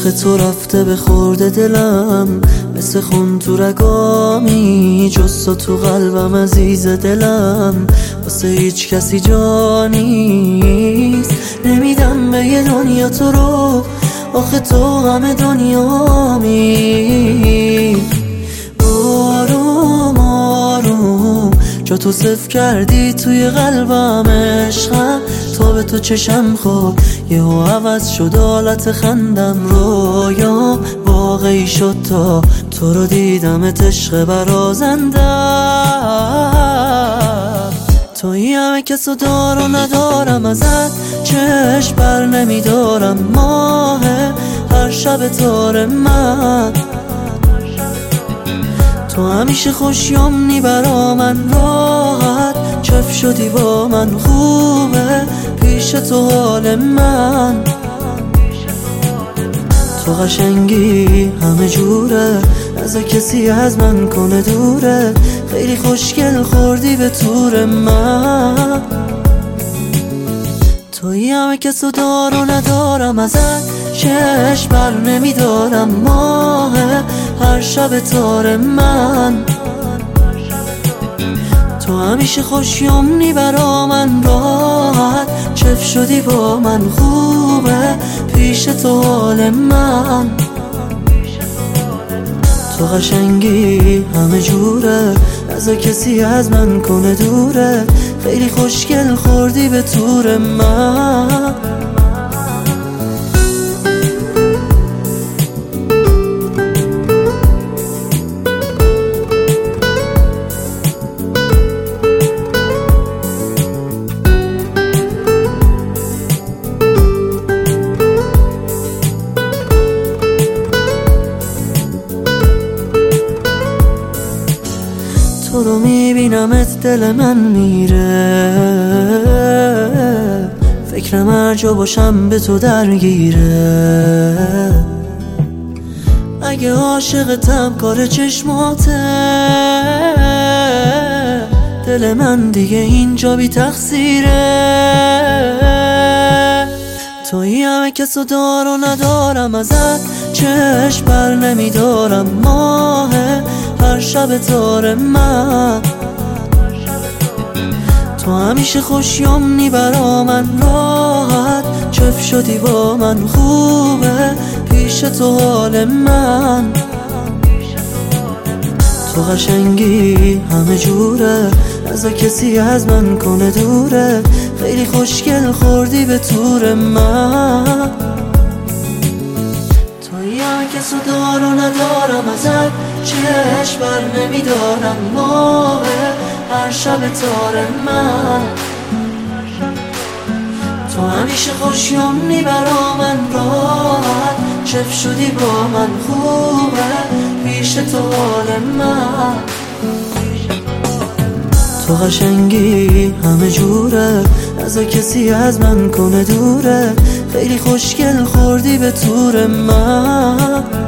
عشق تو رفته به خورده دلم، مثل خون تو رگامی، جز تو قلبم عزیز دلم، واسه هیچ کسی جا نیست. نمیدم به یه دنیا تو رو، آخه تو همه دنیامی. آروم آروم جا تو صف کردی توی قلبم، عشقم تا به تو چشم خورد یهو عوض شد حالت خندم، رویام واقعی شد تا تو رو دیدمت عشق برازندم. تویی همه کسو دار و ندارم، ازت چشم بر نمیدارم، ماه هر شب تار من، تو همیشه خوشیومنی برا من، راحت چف شدی با من، خوبه پیش تو حال من، تو قشنگی همه جوره، از کسی از من کنه دوره، خیلی خوشگل خوردی به تور من. تویی همه کسو دار و ندارم، ازت چشم بر نمیدارم، ماه هر شب تار من، تو همیشه خوشیومنی برا من، راحت چف شدی با من، خوبه پیش تو حال من، تو قشنگی همه جوره، از کسی از من کنه دوره، خیلی خوشگل خوردی به تور من. تو رو میبینمت دل من میره، فکرم هر جا باشم به تو درگیره، اگه عاشقتم کار چشماته، دل من دیگه اینجا بی تقصیره. تویی همه کسو دار و ندارم، ازت چشم بر نمیدارم، ماه هر شب تار من، تو همیشه خوشیومنی برا من، راحت چف شدی با من، خوبه پیش تو حال من، تو قشنگی همه جوره، از کسی از من کنه دوره، خیلی خوشگل خوردی به تور من. تویی همه کسو دار و ندارم، ازت چشم بر نمیدارم، ماه هر شب تار من، تو همیشه خوشیومنی برا من، راحت چف شدی با من، خوبه پیش تو حال من، تو قشنگی همه جوره، از کسی از من کنه دوره، خیلی خوشگل خوردی به تور من.